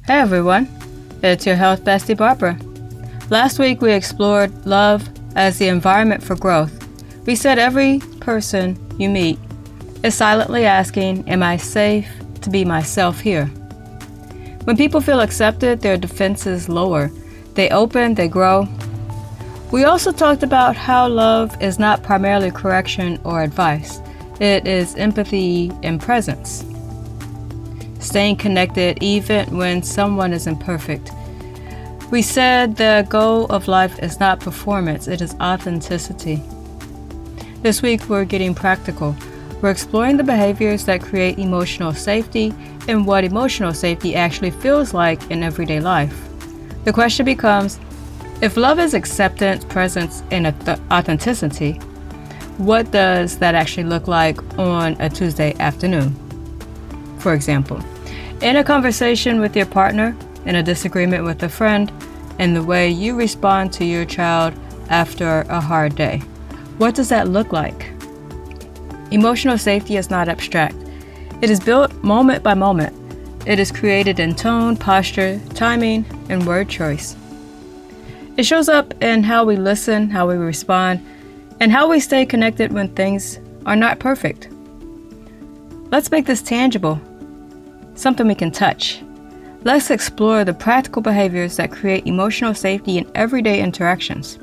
Hey everyone, it's your health bestie Barbara. Last week we explored love as the environment for growth. We said every person you meet is silently asking, am I safe to be myself here? When people feel accepted, their defenses lower. They open, they grow. We also talked about how love is not primarily correction or advice. It is empathy and presence. Staying connected even when someone is imperfect. We said the goal of life is not performance, it is authenticity. This week we're getting practical. We're exploring the behaviors that create emotional safety and what emotional safety actually feels like in everyday life. The question becomes, if love is acceptance, presence, and authenticity, what does that actually look like on a Tuesday afternoon? For example, in a conversation with your partner, in a disagreement with a friend, in the way you respond to your child after a hard day. What does that look like? Emotional safety is not abstract. It is built moment by moment. It is created in tone, posture, timing, and word choice. It shows up in how we listen, how we respond, and how we stay connected when things are not perfect. Let's make this tangible, something we can touch. Let's explore the practical behaviors that create emotional safety in everyday interactions.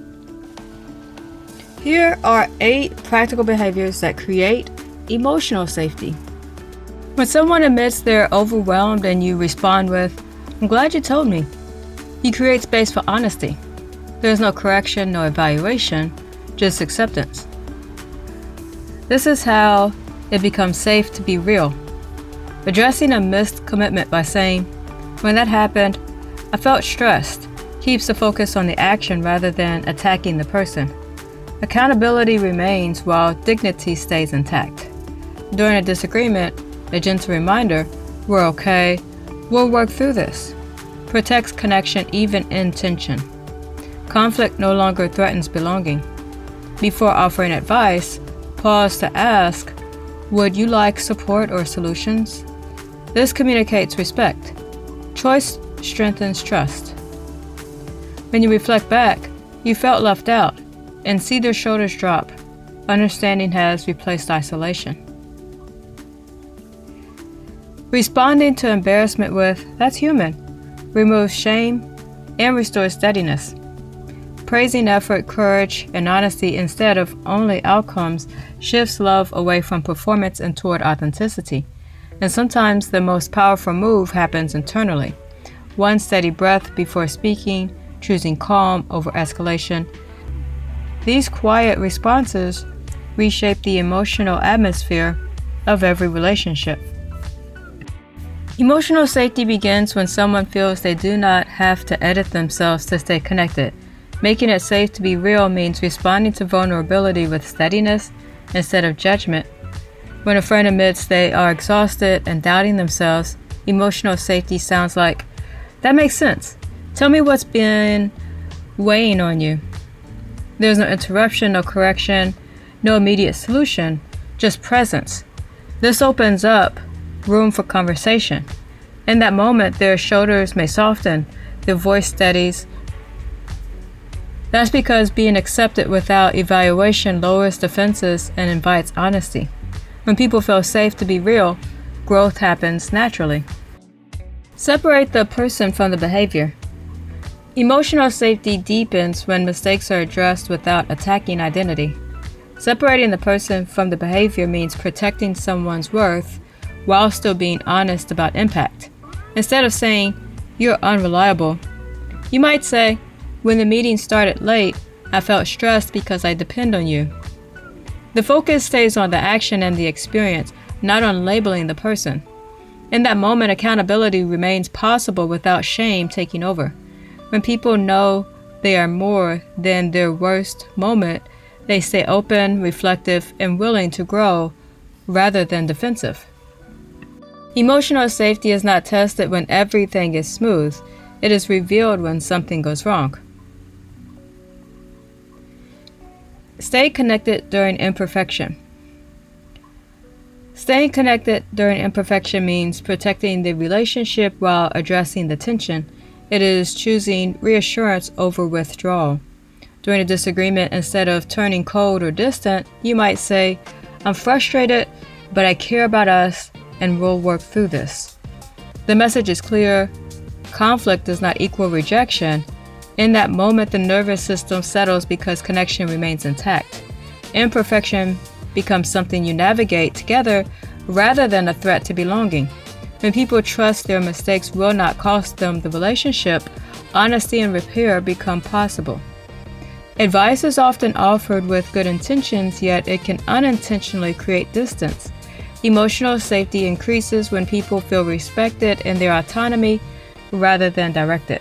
Here are 8 practical behaviors that create emotional safety. When someone admits they're overwhelmed and you respond with, "I'm glad you told me," you create space for honesty. There's no correction, no evaluation, just acceptance. This is how it becomes safe to be real. Addressing a missed commitment by saying, "When that happened, I felt stressed," keeps the focus on the action rather than attacking the person. Accountability remains while dignity stays intact. During a disagreement, a gentle reminder, "We're okay, we'll work through this," protects connection even in tension. Conflict no longer threatens belonging. Before offering advice, pause to ask, "Would you like support or solutions?" This communicates respect. Choice strengthens trust. When you reflect back, you felt left out, and see their shoulders drop. Understanding has replaced isolation. Responding to embarrassment with, "That's human," removes shame and restores steadiness. Praising effort, courage, and honesty instead of only outcomes shifts love away from performance and toward authenticity. And sometimes the most powerful move happens internally. One steady breath before speaking, choosing calm over escalation. These quiet responses reshape the emotional atmosphere of every relationship. Emotional safety begins when someone feels they do not have to edit themselves to stay connected. Making it safe to be real means responding to vulnerability with steadiness instead of judgment. When a friend admits they are exhausted and doubting themselves, emotional safety sounds like, "That makes sense. Tell me what's been weighing on you." There's no interruption, no correction, no immediate solution, just presence. This opens up room for conversation. In that moment, their shoulders may soften, their voice steadies. That's because being accepted without evaluation lowers defenses and invites honesty. When people feel safe to be real, growth happens naturally. Separate the person from the behavior. Emotional safety deepens when mistakes are addressed without attacking identity. Separating the person from the behavior means protecting someone's worth while still being honest about impact. Instead of saying, "You're unreliable," you might say, "When the meeting started late, I felt stressed because I depend on you." The focus stays on the action and the experience, not on labeling the person. In that moment, accountability remains possible without shame taking over. When people know they are more than their worst moment, they stay open, reflective, and willing to grow rather than defensive. Emotional safety is not tested when everything is smooth. It is revealed when something goes wrong. Stay connected during imperfection. Staying connected during imperfection means protecting the relationship while addressing the tension. It is choosing reassurance over withdrawal. During a disagreement, instead of turning cold or distant, you might say, "I'm frustrated, but I care about us and we'll work through this." The message is clear. Conflict does not equal rejection. In that moment, the nervous system settles because connection remains intact. Imperfection becomes something you navigate together rather than a threat to belonging. When people trust their mistakes will not cost them the relationship, honesty and repair become possible. Advice is often offered with good intentions, yet it can unintentionally create distance. Emotional safety increases when people feel respected in their autonomy rather than directed.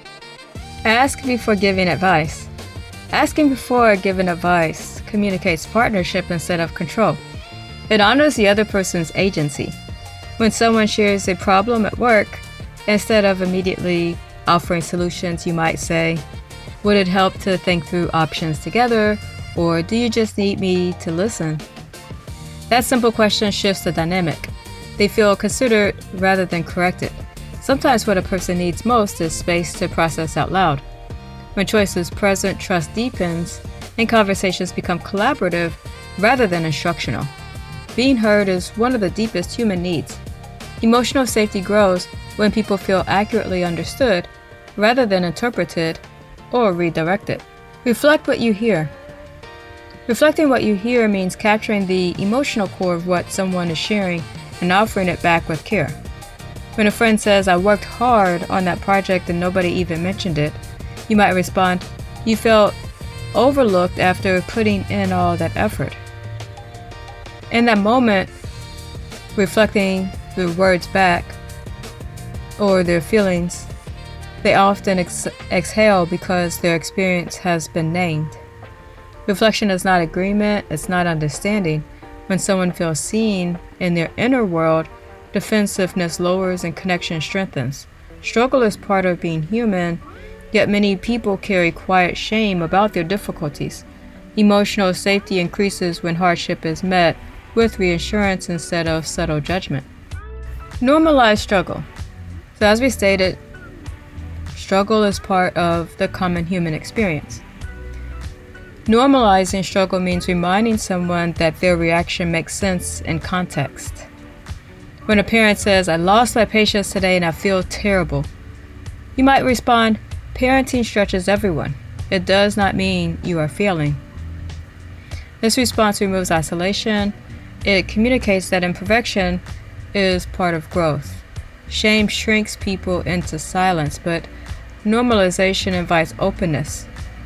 Ask before giving advice. Asking before giving advice communicates partnership instead of control. It honors the other person's agency. When someone shares a problem at work, instead of immediately offering solutions, you might say, "Would it help to think through options together, or do you just need me to listen?" That simple question shifts the dynamic. They feel considered rather than corrected. Sometimes what a person needs most is space to process out loud. When choice is present, trust deepens, and conversations become collaborative rather than instructional. Being heard is one of the deepest human needs. Emotional safety grows when people feel accurately understood rather than interpreted or redirected. Reflect what you hear. Reflecting what you hear means capturing the emotional core of what someone is sharing and offering it back with care. When a friend says, "I worked hard on that project and nobody even mentioned it," you might respond, "You felt overlooked after putting in all that effort." In that moment, reflecting their words back or their feelings, they often exhale because their experience has been named. Reflection is not agreement, it's not understanding. When someone feels seen in their inner world, defensiveness lowers and connection strengthens. Struggle is part of being human, yet many people carry quiet shame about their difficulties. Emotional safety increases when hardship is met with reassurance instead of subtle judgment. Normalize struggle. So as we stated, struggle is part of the common human experience. Normalizing struggle means reminding someone that their reaction makes sense in context. When a parent says, "I lost my patience today and I feel terrible," you might respond, "Parenting stretches everyone. It does not mean you are failing." This response removes isolation. It communicates that imperfection is part of growth. Shame shrinks people into silence, but normalization invites openness.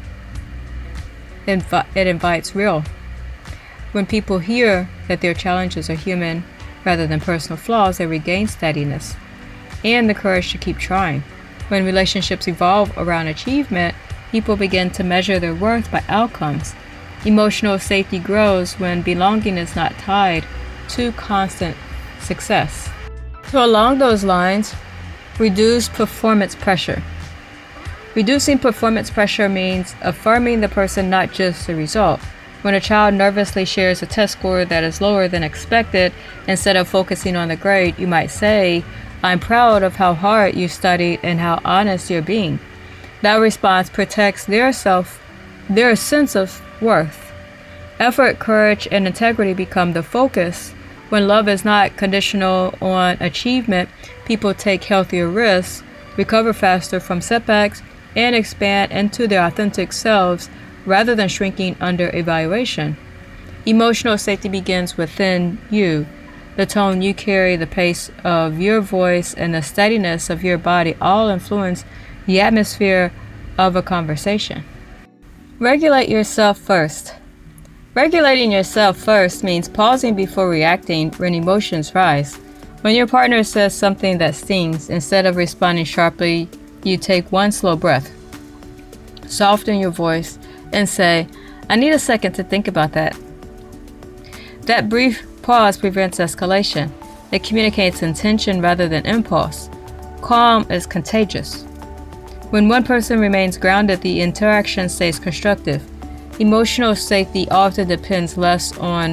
It invites real. When people hear that their challenges are human rather than personal flaws, they regain steadiness and the courage to keep trying. When relationships evolve around achievement, people begin to measure their worth by outcomes. Emotional safety grows when belonging is not tied to constant success. So along those lines, reduce performance pressure. Reducing performance pressure means affirming the person, not just the result. When a child nervously shares a test score that is lower than expected, instead of focusing on the grade, you might say, "I'm proud of how hard you studied and how honest you're being." That response protects their sense of worth. Effort, courage, and integrity become the focus. When love is not conditional on achievement, people take healthier risks, recover faster from setbacks, and expand into their authentic selves rather than shrinking under evaluation. Emotional safety begins within you. The tone you carry, the pace of your voice, and the steadiness of your body all influence the atmosphere of a conversation. Regulate yourself first. Regulating yourself first means pausing before reacting when emotions rise. When your partner says something that stings, instead of responding sharply, you take one slow breath. Soften your voice and say, "I need a second to think about that." That brief pause prevents escalation. It communicates intention rather than impulse. Calm is contagious. When one person remains grounded, the interaction stays constructive. Emotional safety often depends less on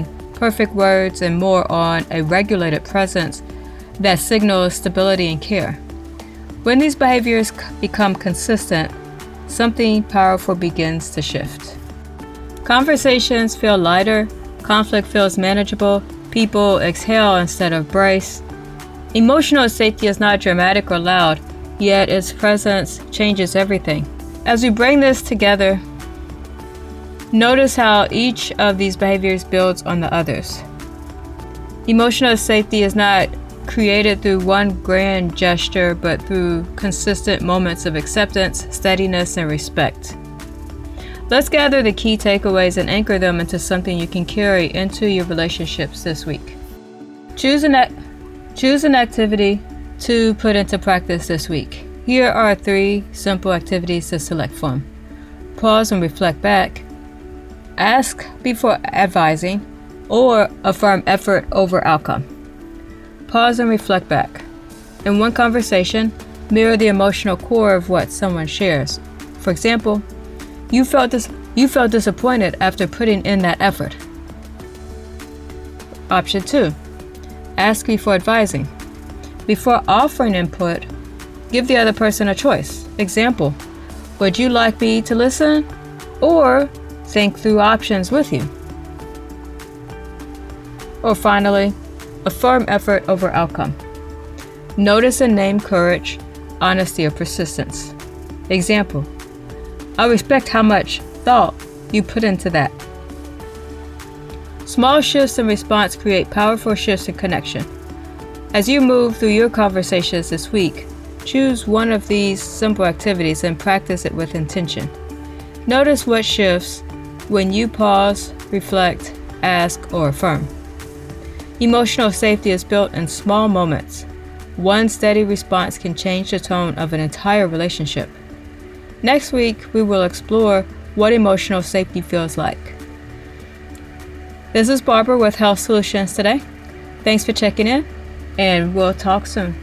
perfect words, and more on a regulated presence that signals stability and care. When these behaviors become consistent, something powerful begins to shift. Conversations feel lighter, conflict feels manageable, people exhale instead of brace. Emotional safety is not dramatic or loud, yet its presence changes everything. As we bring this together, notice how each of these behaviors builds on the others. Emotional safety is not created through one grand gesture, but through consistent moments of acceptance, steadiness, and respect. Let's gather the key takeaways and anchor them into something you can carry into your relationships this week. Choose an activity to put into practice this week. Here are 3 simple activities to select from. Pause and reflect back. Ask before advising, or affirm effort over outcome. Pause and reflect back. In one conversation, mirror the emotional core of what someone shares. For example, you felt disappointed after putting in that effort. Option 2. Ask before advising. Before offering input, give the other person a choice. Example, would you like me to listen or think through options with you? Or finally, affirm effort over outcome. Notice and name courage, honesty, or persistence. Example, I respect how much thought you put into that. Small shifts in response create powerful shifts in connection. As you move through your conversations this week, choose one of these simple activities and practice it with intention. Notice what shifts when you pause, reflect, ask, or affirm. Emotional safety is built in small moments. One steady response can change the tone of an entire relationship. Next week, we will explore what emotional safety feels like. This is Barbara with Health Solutions Today. Thanks for checking in, and we'll talk soon.